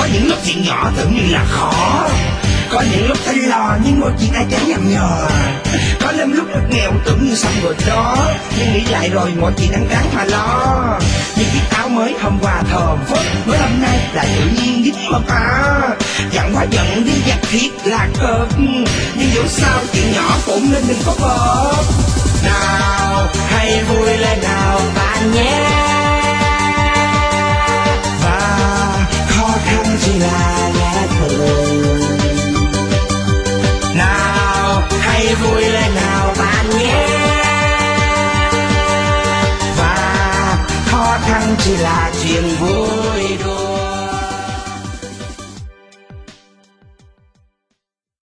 những lúc chuyện nhỏ tưởng như là khó, có những lúc thấy lo nhưng mọi chuyện ai chẳng nhầm nhò, có lắm lúc rất nghèo tưởng như xong rồi đó, nhưng nghĩ lại rồi mọi chuyện đang đáng mà lo. Những chiếc áo mới hôm qua thơm phức, mới hôm nay lại tự nhiên dính mà ta. Giận quá giận đi giặt thiệt là cực, nhưng dẫu sao chuyện nhỏ cũng nên đừng có bớt. Nào hãy vui lên nào bạn nhé, và khó khăn chỉ là lẽ thường. Nào hãy vui lên nào bạn nhé, và khó khăn chỉ là chuyện vui.